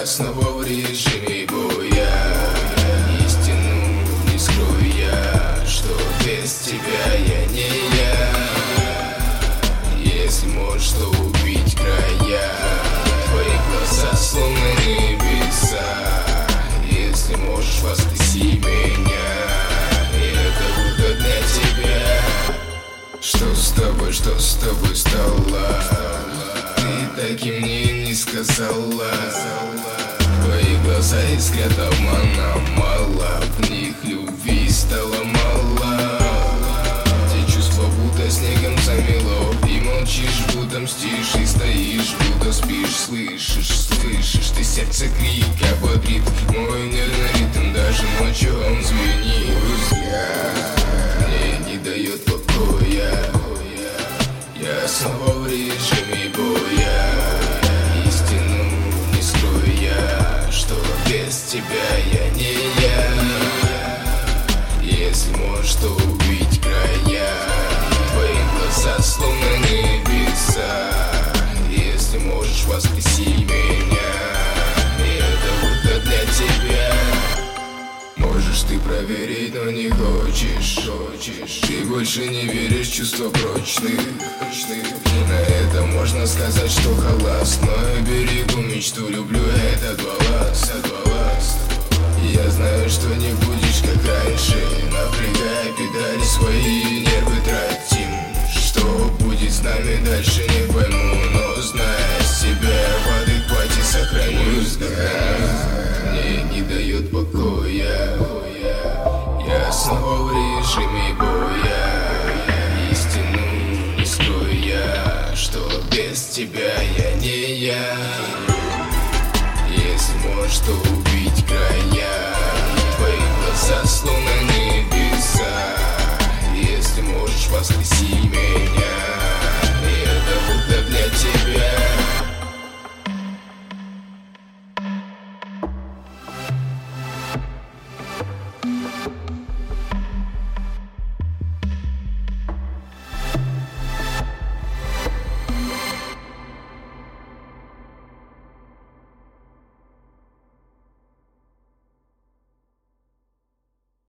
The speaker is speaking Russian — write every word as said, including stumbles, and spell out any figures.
снова в режиме боя. Истину не скрою я, что без тебя я не я. Если можешь, то убить края. Твои глаза словно небеса. Если можешь, воскреси меня. И это выход для тебя. Что с тобой, что с тобой стало? Ты таким мне не сказала. Твои глаза искрят обмана мало. В них любви стало мало. Те чувства будто снегом замело. И молчишь, будто мстишь. И стоишь, будто спишь. Слышишь, слышишь, ты сердце крик ободрит. Мой нервный ритм даже ночью он звенит. Взгляд мне не дает покоя. Я снова в режиме боя. Истину не скрою я, что без тебя я не я. Если можешь, то убить края. Твои глаза словно небеса. Если можешь, воскреси меня. И это выход для тебя. Можешь ты проверить, но не хочешь, хочешь. Ты больше не веришь в чувства прочных. На это можно сказать, что халас. Но я берегу мечту, люблю этот баланс, баланс. Я знаю, что не будешь как раньше. Напрягай педали, свои нервы тратим. Что будет с нами дальше, не пойму. Но зная себя, в адеквате сохраню взгляд. Мне не дает покоя. Я снова в режиме боя. Истину не скрою я, что без тебя я не я. Если можешь, то